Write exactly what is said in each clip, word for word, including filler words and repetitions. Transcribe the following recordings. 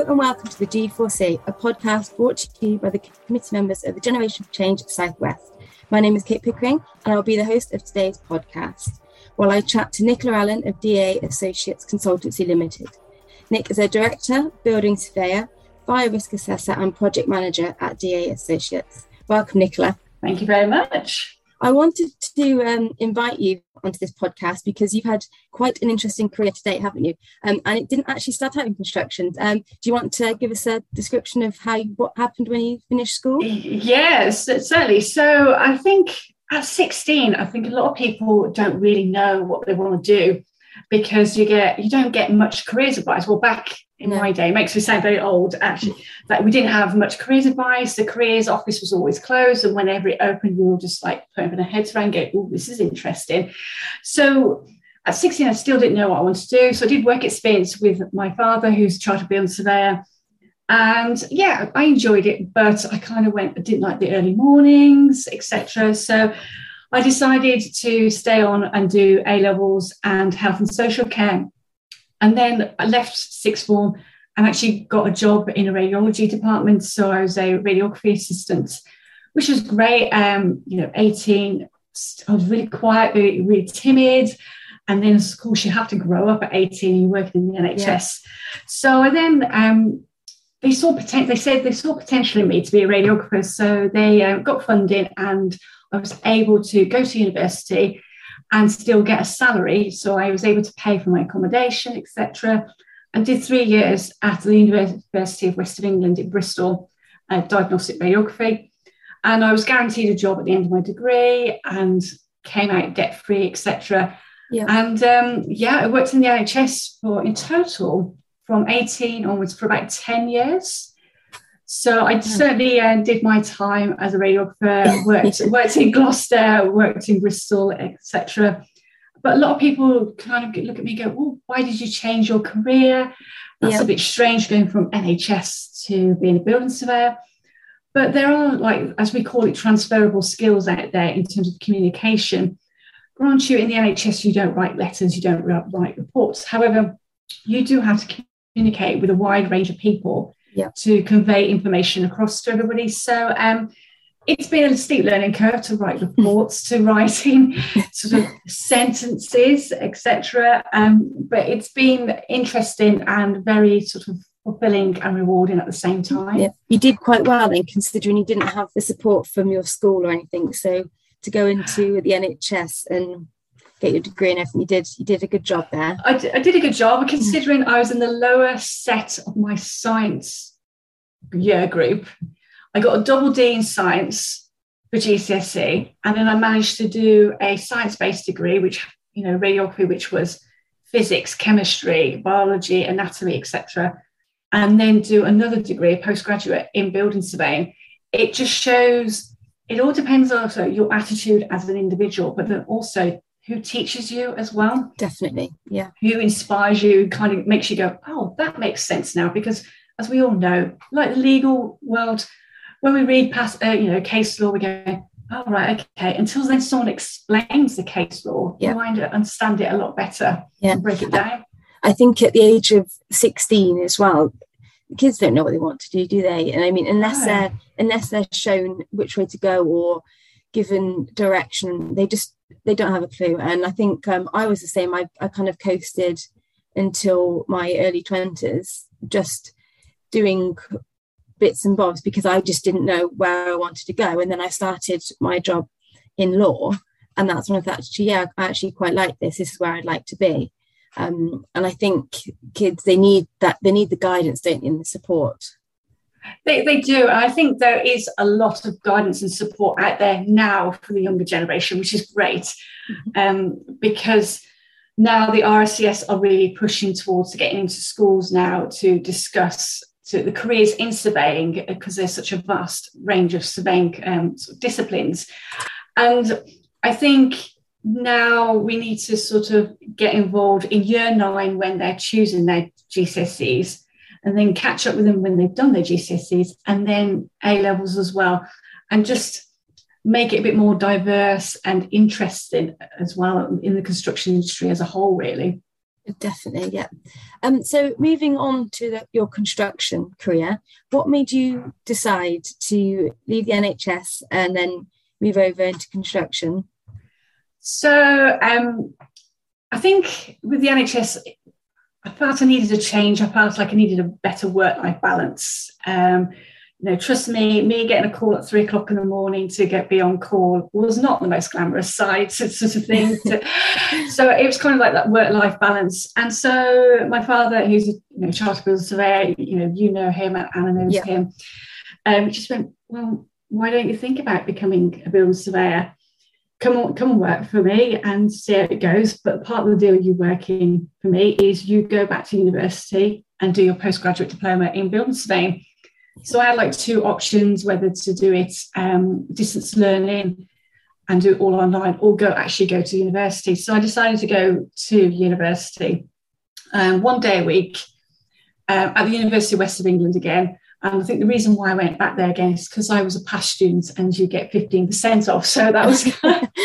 and welcome to the G four C, a podcast brought to you by the committee members of the Generation for Change South West. My name is Kate Pickering and I'll be the host of today's podcast, while I chat to Nicola Allen of D A Associates Consultancy Limited. Nick is a director, building surveyor, fire risk assessor and project manager at D A Associates. Welcome, Nicola. Thank you very much. I wanted to um, invite you onto this podcast because you've had quite an interesting career to date, haven't you? Um, and it didn't actually start out in construction. Um, do you want to give us a description of how you, what happened when you finished school? Yes, certainly. So I think at sixteen, I think a lot of people don't really know what they want to do because you get you don't get much careers advice. Well, back in no. my day, it makes me sound very old, actually, that we didn't have much careers advice. The careers office was always closed, and whenever it opened, we were just like putting our heads around and go, oh, this is interesting. So at sixteen, I still didn't know what I wanted to do. So I did work experience with my father, who's a chartered building surveyor. And yeah, I enjoyed it, but I kind of went, I didn't like the early mornings, et cetera. So I decided to stay on and do A-levels and health and social care. And then I left sixth form and actually got a job in a radiology department. So I was a radiography assistant, which was great. Um, you know, eighteen, I was really quiet, really, really timid. And then, of course, you have to grow up at eighteen, you're working in the N H S. Yeah. So I then, um, they saw potential, they said they saw potential in me to be a radiographer. So they uh, got funding and I was able to go to university and still get a salary. So I was able to pay for my accommodation, et cetera. And did three years at the University of West of England in Bristol, uh, diagnostic radiography. And I was guaranteed a job at the end of my degree and came out debt-free, et cetera. Yeah. And um, yeah, I worked in the N H S for in total from eighteen onwards for about ten years. So I certainly uh, did my time as a radiographer, worked, worked in Gloucester, worked in Bristol, et cetera. But a lot of people kind of look at me and go, oh, why did you change your career? That's yeah. a bit strange going from N H S to being a building surveyor. But there are, like, as we call it, transferable skills out there in terms of communication. Grant you, in the N H S, you don't write letters, you don't write reports. However, you do have to communicate with a wide range of people yeah. to convey information across to everybody. So um, it's been a steep learning curve to write reports, to writing sort of sentences, et cetera. Um, but it's been interesting and very sort of fulfilling and rewarding at the same time. Yeah. You did quite well then, considering you didn't have the support from your school or anything. So to go into the N H S and get your degree and everything, you did you did a good job there. I, d- I did a good job, considering I was in the lower set of my science year group. I got a double D in science for G C S E, and then I managed to do a science-based degree, which, you know, radiography, which was physics, chemistry, biology, anatomy, et cetera, and then do another degree, a postgraduate in building surveying. It just shows, it all depends also your attitude as an individual, but then also who teaches you as well. Definitely, yeah. Who inspires you, kind of makes you go, oh, that makes sense now. Because as we all know, like the legal world, when we read past, uh, you know, case law, we go, oh, right, okay. Until then someone explains the case law, yeah. you might understand it a lot better yeah. and break it down. I think at the age of sixteen as well, kids don't know what they want to do, do they? And I mean, unless no. they're unless they're shown which way to go or given direction, they just they don't have a clue. And I think um, I was the same. I, I kind of coasted until my early twenties, just doing bits and bobs because I just didn't know where I wanted to go. And then I started my job in law, and that's when I thought, actually, yeah, I actually quite like this. This is where I'd like to be. Um, and I think kids, they need that. They need the guidance, don't they, and the support. They, they do. I think there is a lot of guidance and support out there now for the younger generation, which is great, mm-hmm. um, because now the R S C S are really pushing towards getting into schools now to discuss to the careers in surveying, because there's such a vast range of surveying um, sort of disciplines. And I think now we need to sort of get involved in year nine when they're choosing their G C S Es, and then catch up with them when they've done their G C S Es, and then A-levels as well, and just make it a bit more diverse and interesting as well in the construction industry as a whole, really. Definitely, yeah. Um, so moving on to the, your construction career, what made you decide to leave the N H S and then move over into construction? So um, I think with the N H S, I felt I needed a change. I felt like I needed a better work-life balance. Um, you know, trust me, me getting a call at three o'clock in the morning to get be on call was not the most glamorous side, sort of thing. To, so it was kind of like that work-life balance. And so my father, who's a you know, chartered builder surveyor, you know, you know him, and Anna knows yeah. him, um, just went, well, why don't you think about becoming a building surveyor? Come on, come and work for me and see how it goes. But part of the deal you working for me is you go back to university and do your postgraduate diploma in building surveying. So I had like two options, whether to do it um, distance learning and do it all online, or go actually go to university. So I decided to go to university um, one day a week um, at the University of West of England again. And I think the reason why I went back there again is because I was a past student and you get fifteen percent off. So that was kind of,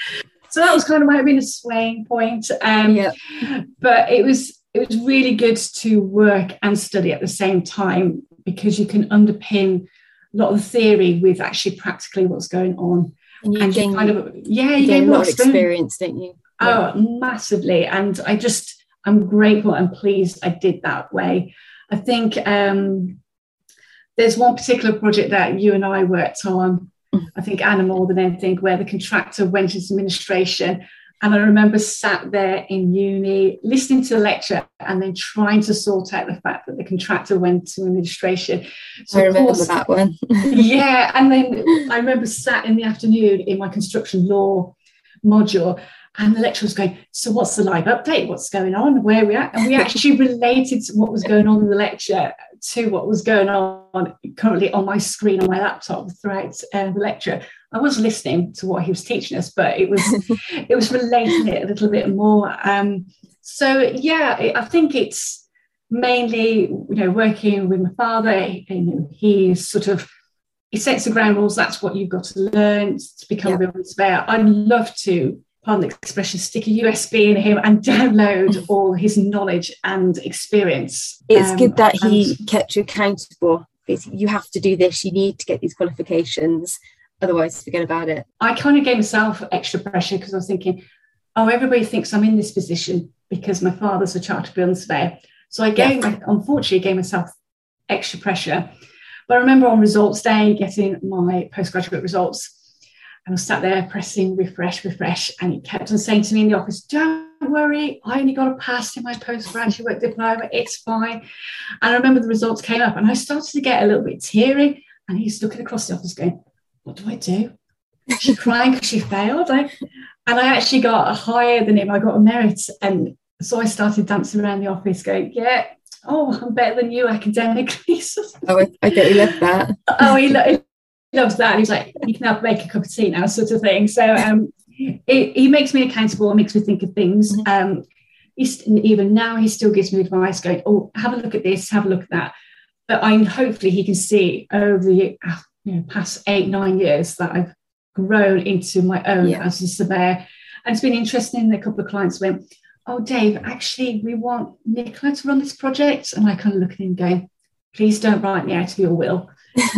so that was kind of might have been a swaying point. Um, yeah. But it was it was really good to work and study at the same time, because you can underpin a lot of the theory with actually practically what's going on. And you, and gain, you kind of yeah, you, you gain a lot of experience, don't you? Yeah. Oh, massively. And I just I'm grateful and pleased I did that way. I think um there's one particular project that you and I worked on, I think Anna more than anything, where the contractor went into administration. And I remember sat there in uni, listening to the lecture and then trying to sort out the fact that the contractor went to administration. So I remember course, that one. Yeah. And then I remember sat in the afternoon in my construction law module, and the lecturer was going, so what's the live update? What's going on? Where are we at? And we actually related to what was going on in the lecture to what was going on currently on my screen on my laptop throughout uh, the lecture. I was listening to what he was teaching us, but it was it was relating it a little bit more. Um, so yeah, I think it's mainly you know working with my father. You know, he's sort of he sets the ground rules. That's what you've got to learn to become yeah. a building surveyor. I'd love to, pardon the expression, stick a U S B in him and download all his knowledge and experience. It's um, good that he and, kept you accountable. You have to do this, you need to get these qualifications, otherwise forget about it. I kind of gave myself extra pressure because I was thinking, oh, everybody thinks I'm in this position because my father's a chartered building surveyor. So I gave, yeah. unfortunately, gave myself extra pressure. But I remember on results day getting my postgraduate results, and I was sat there pressing refresh, refresh, and he kept on saying to me in the office, don't worry, I only got a pass in my postgraduate diploma, it's fine. And I remember the results came up and I started to get a little bit teary, and he's looking across the office going, what do I do? She's crying because she failed. I, and I actually got higher than him. I got a merit. And so I started dancing around the office going, yeah, oh, I'm better than you academically. Oh, I, I bet he loved that. Oh, he, lo- he loves that. He's like, you can now make a cup of tea now, sort of thing. So um, it, he makes me accountable and makes me think of things. Mm-hmm. Um, he's, even now, he still gives me advice going, oh, have a look at this, have a look at that. But I hopefully he can see over the you know, past eight, nine years that I've grown into my own yeah. as a surveyor. And it's been interesting. A couple of clients went, oh, Dave, actually, we want Nicola to run this project. And I kind of look at him going, please don't write me out of your will.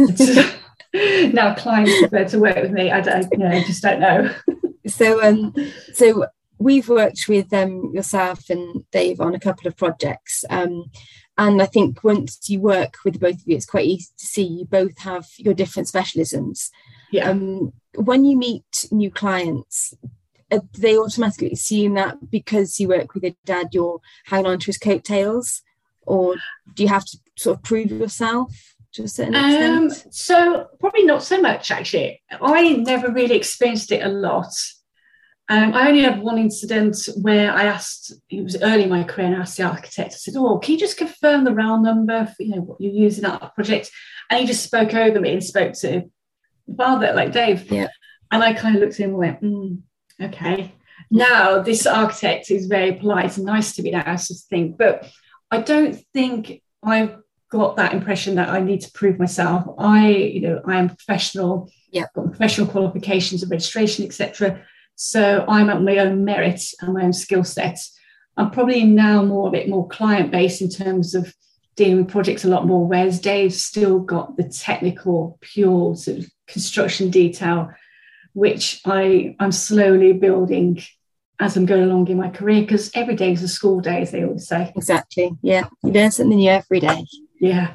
Now clients prefer to work with me. I don't, you know, I just don't know. So, um, so we've worked with um, yourself and Dave on a couple of projects. Um, and I think once you work with both of you, it's quite easy to see you both have your different specialisms. Yeah. Um, when you meet new clients, uh, they automatically assume that because you work with your dad, you're hanging on to his coattails, or do you have to sort of prove yourself to a certain um, extent? So probably not so much, actually. I never really experienced it a lot. Um, I only had one incident where I asked, it was early in my career, and I asked the architect, I said, oh, can you just confirm the round number for, you know, what you're using at that project? And he just spoke over me and spoke to the father, like Dave. Yeah. And I kind of looked at him and went, mm, okay. Now, this architect is very polite and nice to me now, sort of thing. But I don't think I've got that impression that I need to prove myself. I, you know, I am professional, yeah. got professional qualifications of registration, et cetera. So I'm at my own merit and my own skill set. I'm probably now more a bit more client-based in terms of dealing with projects a lot more, whereas Dave's still got the technical, pure sort of construction detail, which I, I'm slowly building as I'm going along in my career, because every day is a school day, as they always say. Exactly. Yeah. You learn something new every day. Yeah.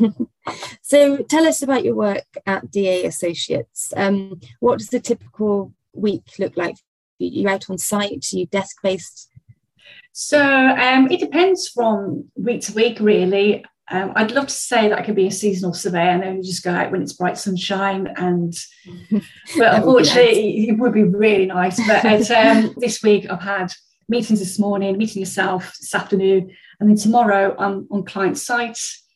So tell us about your work at D A Associates. Um, what does the typical week look like? Are you out on site? Are you desk-based? So um, it depends from week to week, really. Um, I'd love to say that I could be a seasonal surveyor and only just go out when it's bright sunshine. And but unfortunately, nice. It would be really nice. But at, um, this week, I've had meetings this morning, meeting yourself this afternoon, and then tomorrow I'm on client site.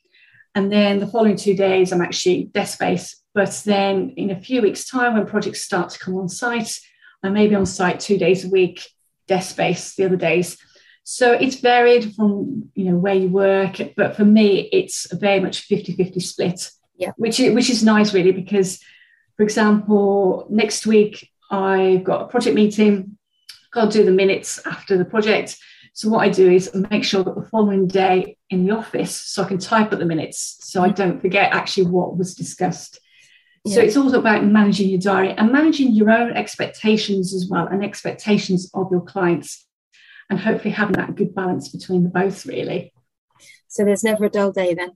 And then the following two days, I'm actually desk-based. But then in a few weeks' time, when projects start to come on site, I may be on site two days a week, desk-based the other days. So it's varied from, you know, where you work. But for me, it's very much fifty-fifty split, yeah. which, which is nice, really, because, for example, next week, I've got a project meeting, got to do the minutes after the project. So what I do is make sure that the following day in the office, so I can type up the minutes so I don't forget actually what was discussed. Yeah. So it's also about managing your diary and managing your own expectations as well, and expectations of your clients, and hopefully having that good balance between the both, really. So there's never a dull day then?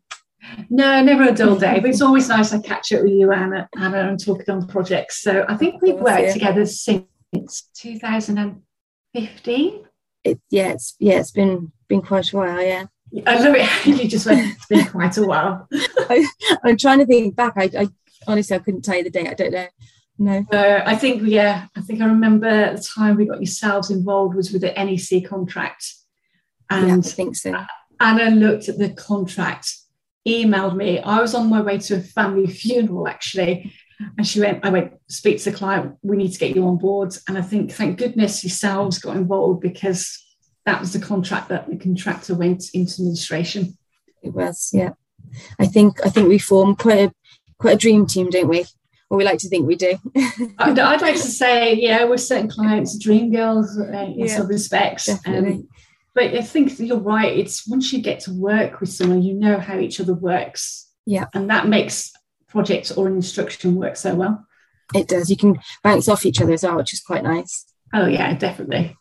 No, never a dull day, but it's always nice to catch up with you, Anna, Anna and talking on projects. So I think we've worked yeah. together since two thousand fifteen. It, yeah, it's yeah, it's been been quite a while, yeah. I love it. You just went, it's been quite a while. I, I'm trying to think back. I, I honestly, I couldn't tell you the date. I don't know. No. Uh, I think, yeah, I think I remember the time we got yourselves involved was with the N E C contract. And yeah, I think so. Anna looked at the contract, emailed me. I was on my way to a family funeral, actually. And she went, I went, speak to the client, we need to get you on board. And I think, thank goodness yourselves got involved, because that was the contract that the contractor went into administration. It was, yeah. I think I think we formed quite a quite a dream team, don't we? Or we like to think we do. I'd, I'd like to say, yeah, we're certain clients, dream girls uh, in yeah, some respects. Um, but I think you're right. It's once you get to work with someone, you know how each other works. Yeah. And that makes projects or an instruction work so well. It does. You can bounce off each other as well, which is quite nice. Oh yeah, definitely.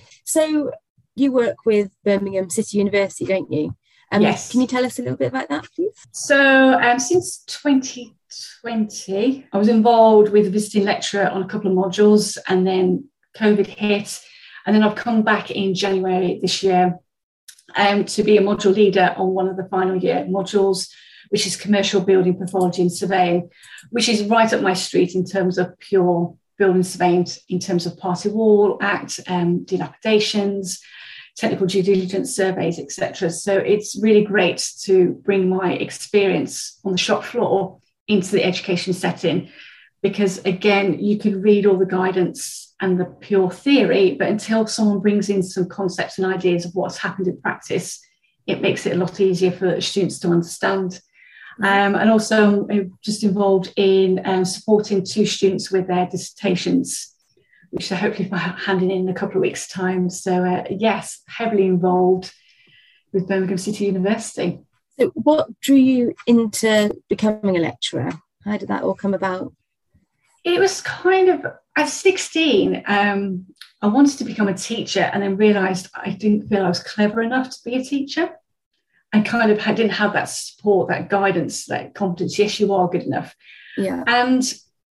So you work with Birmingham City University, don't you? Um, yes. Can you tell us a little bit about that, please? So um, since twenty twenty, I was involved with a visiting lecturer on a couple of modules, and then COVID hit, and then I've come back in January this year um, to be a module leader on one of the final year modules, which is commercial building pathology and surveying, which is right up my street in terms of pure building surveying, in terms of Party Wall Act, um, dilapidations, technical due diligence surveys, et cetera. So it's really great to bring my experience on the shop floor into the education setting, because again, you can read all the guidance and the pure theory, but until someone brings in some concepts and ideas of what's happened in practice, it makes it a lot easier for students to understand. Um, and also I'm just involved in um, supporting two students with their dissertations, which they're hopefully handing in a couple of weeks' time. So uh, yes, heavily involved with Birmingham City University. So what drew you into becoming a lecturer? How did that all come about? It was kind of, at sixteen, um, I wanted to become a teacher, and then realised I didn't feel I was clever enough to be a teacher. I kind of had, didn't have that support, that guidance, that confidence. Yes, you are good enough. Yeah. And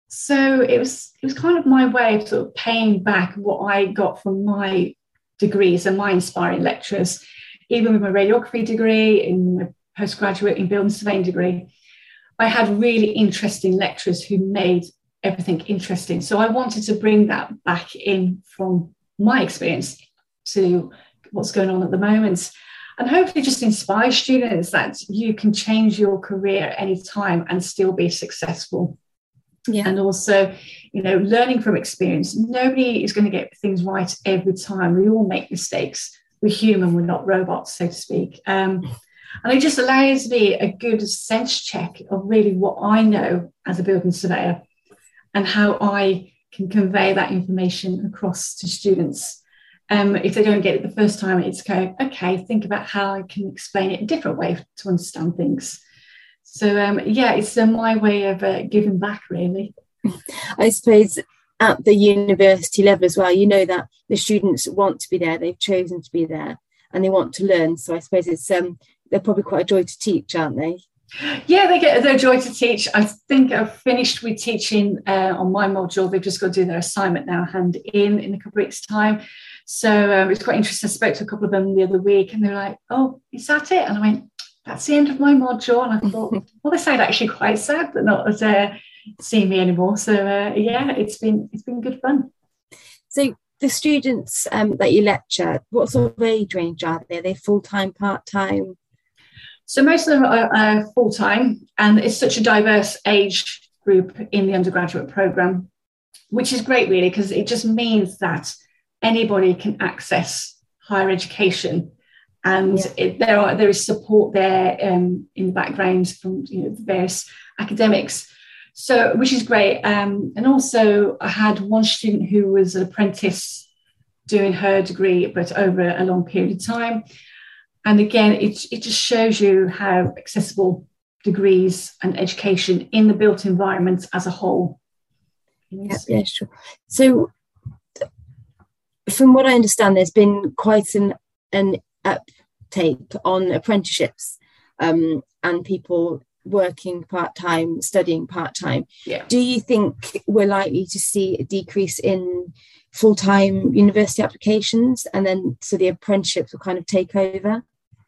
so it was it was kind of my way of sort of paying back what I got from my degrees and my inspiring lecturers, even with my radiography degree, in my postgraduate in building surveying degree. I had really interesting lecturers who made everything interesting. So I wanted to bring that back in from my experience to what's going on at the moment, and hopefully just inspire students that you can change your career at any time and still be successful. Yeah. And also, you know, learning from experience. Nobody is going to get things right every time. We all make mistakes. We're human, we're not robots, so to speak. Um, and it just allows me a good sense check of really what I know as a building surveyor and how I can convey that information across to students. Um, if they don't get it the first time, it's going, okay, think about how I can explain it a different way to understand things. So, um, yeah, it's uh, my way of uh, giving back, really. I suppose at the university level as well, you know that the students want to be there, they've chosen to be there, and they want to learn. So I suppose it's um, they're probably quite a joy to teach, aren't they? Yeah, they get their joy to teach. I think I've finished with teaching uh, on my module. They've just got to do their assignment now, hand in in a couple of weeks' time. So um, it's quite interesting. I spoke to a couple of them the other week, and they were like, "Oh, is that it?" And I went, "That's the end of my module." And I thought, well, they sound actually quite sad that not uh, seeing me anymore. So uh, yeah, it's been it's been good fun. So the students um, that you lecture, what sort of age range are they? Are they full time, part time? So most of them are uh, full-time, and it's such a diverse age group in the undergraduate programme, which is great, really, because it just means that anybody can access higher education, and yeah. it, there are there is support there um, in the background from you know the various academics, so which is great. Um, and also, I had one student who was an apprentice doing her degree, but over a long period of time. And again, it, it just shows you how accessible degrees and education in the built environment as a whole is. Yeah, yeah, sure. So from what I understand, there's been quite an, an uptake on apprenticeships um, and people working part-time, studying part-time. Yeah. Do you think we're likely to see a decrease in full-time university applications, and then so the apprenticeships will kind of take over?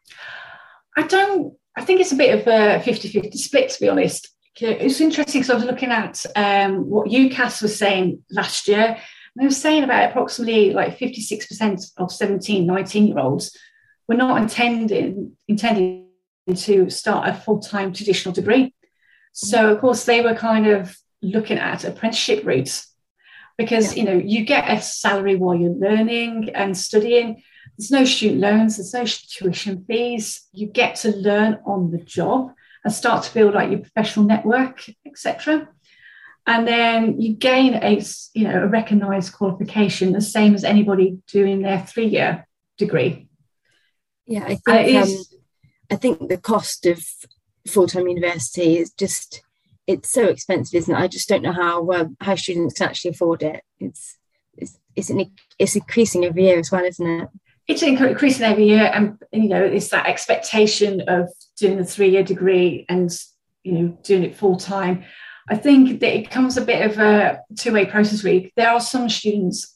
I don't, I think it's a bit of a fifty-fifty split, to be honest. It's interesting because I was looking at um, what UCAS was saying last year. And they were saying about approximately like fifty-six percent of seventeen, nineteen year olds were not intending, intending to start a full-time traditional degree. So, of course, they were kind of looking at apprenticeship routes because, yeah. you know, you get a salary while you're learning and studying. There's no student loans, there's no tuition fees. You get to learn on the job and start to build like your professional network, et cetera. And then you gain a, you know, a recognised qualification, the same as anybody doing their three-year degree. Yeah, I think um, I think the cost of full-time university is just, it's so expensive, isn't it? I just don't know how uh, how students can actually afford it. It's it's it's, an, it's increasing every year as well, isn't it? It's increasing every year, and you know, it's that expectation of doing a three-year degree and you know doing it full time. I think that it comes a bit of a two-way process. Really, there are some students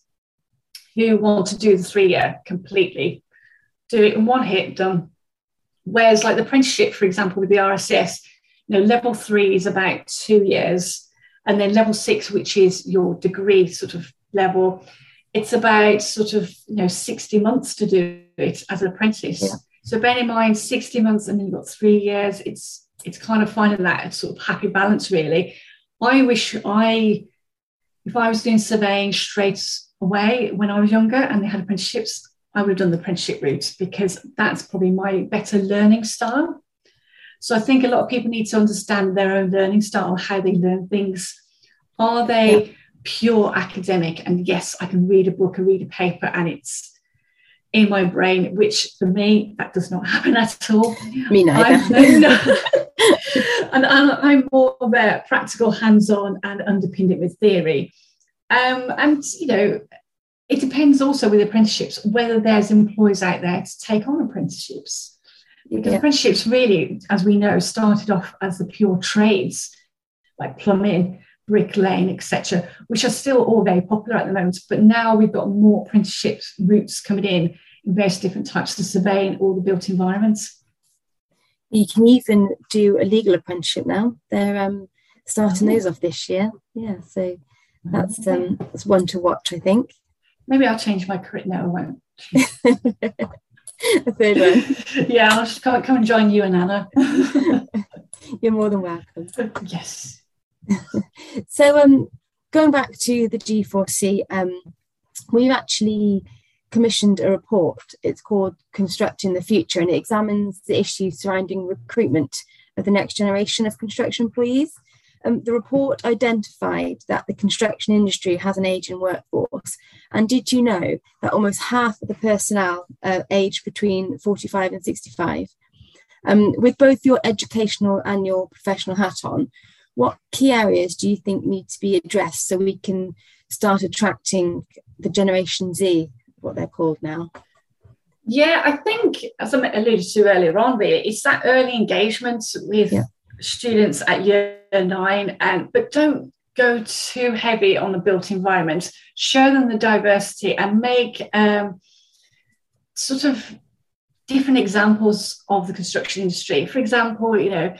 who want to do the three-year completely, do it in one hit, done. Whereas, like the apprenticeship, for example, with the R S S, you know, level three is about two years, and then level six, which is your degree sort of level, it's about sort of, you know, sixty months to do it as an apprentice. Yeah. So bear in mind, sixty months and then you've got three years. It's it's kind of finding that sort of happy balance, really. I wish I, if I was doing surveying straight away when I was younger and they had apprenticeships, I would have done the apprenticeship route because that's probably my better learning style. So I think a lot of people need to understand their own learning style, how they learn things. Are they... Yeah. Pure academic, and yes, I can read a book and read a paper and it's in my brain, which for me that does not happen at all. Me neither. I'm, no, and I'm more of a practical, hands-on, and underpinned it with theory. Um, and you know, it depends also with apprenticeships whether there's employers out there to take on apprenticeships, because yeah. apprenticeships really, as we know, started off as the pure trades like plumbing, bricklaying, et cetera, which are still all very popular at the moment. But now we've got more apprenticeship routes coming in in various different types of surveying all the built environments. You can even do a legal apprenticeship now. They're um, starting oh. those off this year. Yeah, so that's um, that's one to watch, I think. Maybe I'll change my career. No, I won't. A third one. Yeah, I'll just come, come and join you and Anna. You're more than welcome. Yes. So um, going back to the G four C, um, we've actually commissioned a report. It's called Constructing the Future, and it examines the issues surrounding recruitment of the next generation of construction employees. Um, the report identified that the construction industry has an ageing workforce. And did you know that almost half of the personnel are aged between forty-five and sixty-five? Um, with both your educational and your professional hat on, what key areas do you think need to be addressed so we can start attracting the Generation Z, what they're called now? Yeah, I think, as I alluded to earlier on, really, it's that early engagement with yeah. students at year nine, and but don't go too heavy on the built environment. Show them the diversity and make um, sort of different examples of the construction industry. For example, you know,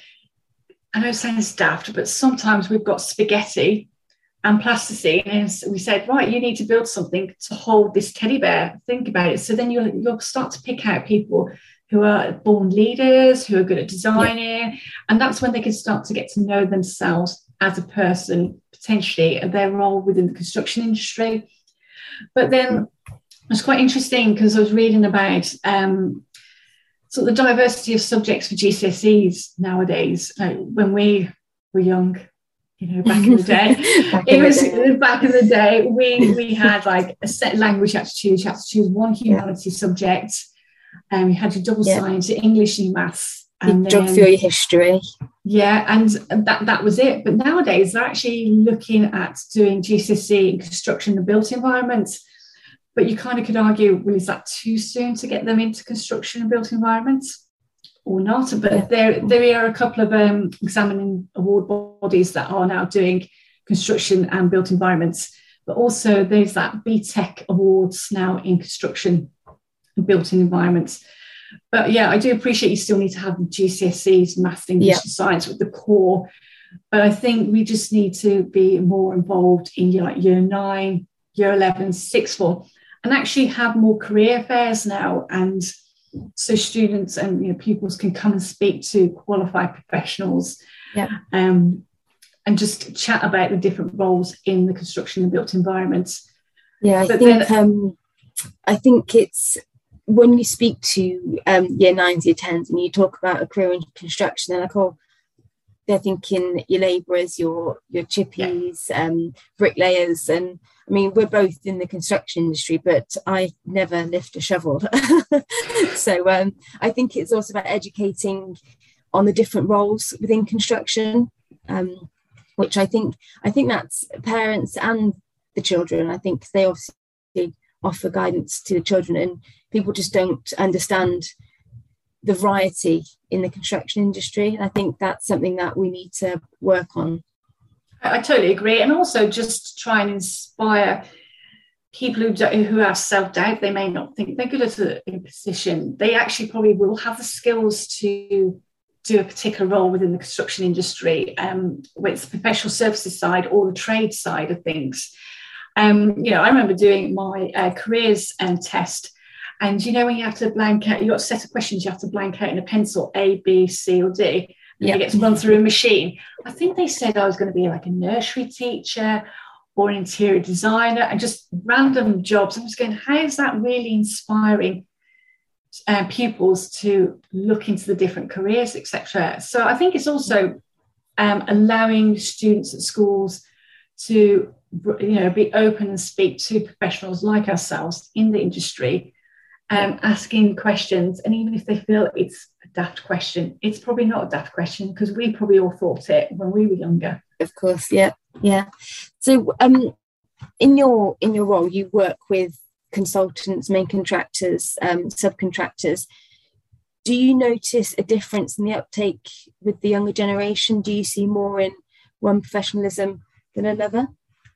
I know it sounds daft, but sometimes we've got spaghetti and plasticine, and we said, right, you need to build something to hold this teddy bear. Think about it. So then you'll, you'll start to pick out people who are born leaders, who are good at designing, yeah. and that's when they can start to get to know themselves as a person, potentially, and their role within the construction industry. But then it's quite interesting because I was reading about um, sort of the diversity of subjects for G C S Es nowadays. Like when we were young, you know, back in the day, it was day. back in the day, we we had like a set language you had to choose. You had to choose one humanity yeah. subject, and um, you had your double yeah. science, your English and your maths, and your geography or your history. Yeah, and that that was it. But nowadays they're actually looking at doing G C S E in construction and built environment. But you kind of could argue, well, is that too soon to get them into construction and built environments? Or not, but yeah. there there are a couple of um, examining award bodies that are now doing construction and built environments, but also there's that B Tech awards now in construction and built environments. But yeah, I do appreciate you still need to have G C S Es, maths, English, yeah. and science with the core. But I think we just need to be more involved in year, like year nine, year eleven, sixth form, and actually have more career fairs now, and so students and you know pupils can come and speak to qualified professionals, yeah. um, and just chat about the different roles in the construction and built environments. Yeah, I but think then, um, I think it's when you speak to um, year nines, year tens, and you talk about a career in construction, they're like, oh, they're thinking your labourers, your your chippies, yeah. um, bricklayers, and I mean, we're both in the construction industry, but I never lift a shovel. so um, I think it's also about educating on the different roles within construction, um, which I think I think that's parents and the children. I think they obviously offer guidance to the children, and people just don't understand the variety in the construction industry. And I think that's something that we need to work on. I totally agree. And also just try and inspire people who do, who have self-doubt. They may not think they're good at a, a position. They actually probably will have the skills to do a particular role within the construction industry, um, whether it's the professional services side or the trade side of things. Um, you know, I remember doing my uh, careers um, test. And, you know, when you have to blank out, you've got a set of questions you have to blank out in a pencil, A, B, C or D. And yep. you get to run through a machine. I think they said I was going to be like a nursery teacher or an interior designer and just random jobs. I was going, how is that really inspiring uh, pupils to look into the different careers, et cetera? So I think it's also um, allowing students at schools to, you know, be open and speak to professionals like ourselves in the industry, um, asking questions. And even if they feel it's daft question, it's probably not a daft question because we probably all thought it when we were younger. Of course, yeah, yeah. So, um, in your in your role, you work with consultants, main contractors, um, subcontractors. Do you notice a difference in the uptake with the younger generation? Do you see more in one professionalism than another?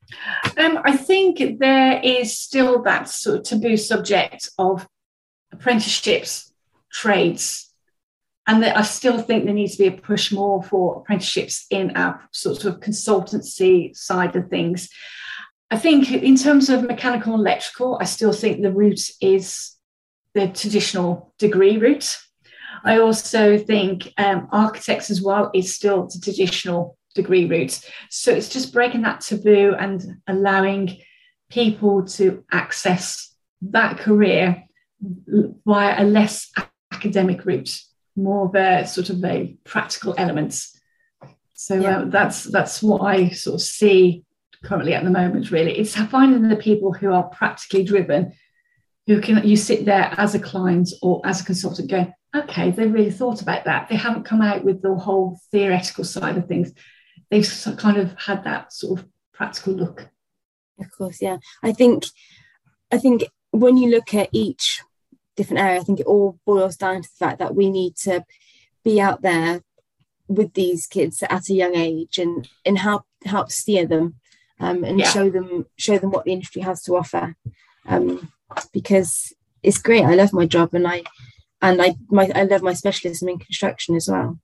Um, I think there is still that sort of taboo subject of apprenticeships, trades. And I still think there needs to be a push more for apprenticeships in our sort of consultancy side of things. I think in terms of mechanical and electrical, I still think the route is the traditional degree route. I also think um, architects as well is still the traditional degree route. So it's just breaking that taboo and allowing people to access that career via a less academic route. More of a sort of a practical elements. So yeah. uh, that's that's what I sort of see currently at the moment. Really, it's finding the people who are practically driven, who can you sit there as a client or as a consultant going, okay, they really thought about that. They haven't come out with the whole theoretical side of things. They've kind of had that sort of practical look. Of course, yeah. I think, I think when you look at each different area, I think it all boils down to the fact that we need to be out there with these kids at a young age and and help help steer them um, and yeah. show them show them what the industry has to offer. Um, because it's great. I love my job, and I and I my I love my specialism in construction as well.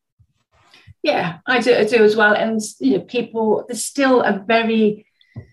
Yeah, I do, I do as well. And you know, people, there's still a very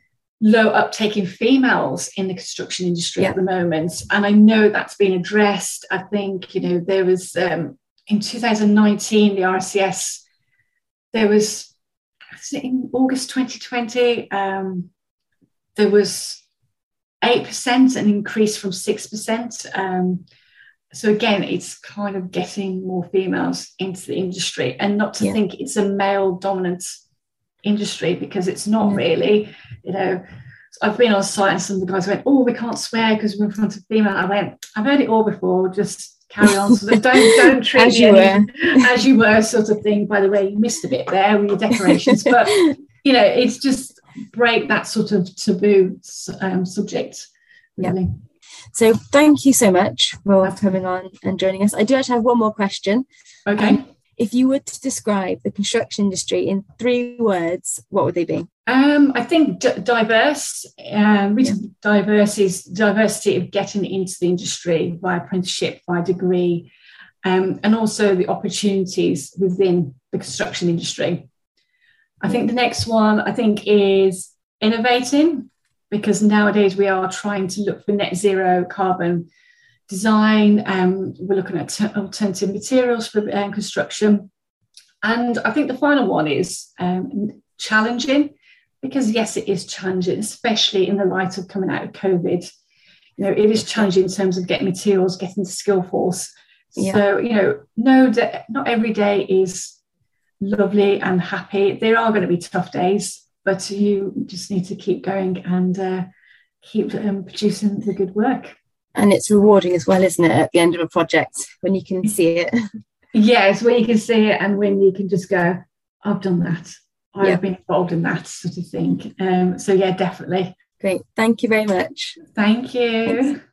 low uptake in females in the construction industry yeah. at the moment, and I know that's been addressed. I think you know there was um, in two thousand nineteen the R C S. There was, was it in August twenty twenty. Um, there was eight percent, an increase from six percent. Um, So again, it's kind of getting more females into the industry, and not to yeah. think it's a male dominant industry, because it's not yeah. really. You know, I've been on site and some of the guys went, "Oh, we can't swear because we're in front of female." I went, "I've heard it all before. Just carry on. So don't don't treat as me you any, were, as you were, sort of thing." By the way, you missed a bit there with your decorations, but you know, it's just break that sort of taboo um, subject. Really. Yeah. So thank you so much for coming on and joining us. I do actually have one more question. Okay. Um, if you were to describe the construction industry in three words, what would they be? Um, I think d- diverse. Um, yeah. Diverse is diversity of getting into the industry via apprenticeship, by degree, um, and also the opportunities within the construction industry. I think the next one, I think, is innovating, because nowadays we are trying to look for net zero carbon design. Um, we're looking at t- alternative materials for um, construction. And I think the final one is um, challenging, because yes, it is challenging, especially in the light of coming out of COVID. You know, it is challenging in terms of getting materials, getting the skill force. Yeah. So, you know, no, de- not every day is lovely and happy. There are going to be tough days, but you just need to keep going and uh, keep um, producing the good work. And it's rewarding as well, isn't it, at the end of a project, when you can see it? Yes, when you can see it, and when you can just go, I've done that. I've yeah. been involved in that sort of thing. Um, so, yeah, definitely. Great. Thank you very much. Thank you. Thanks.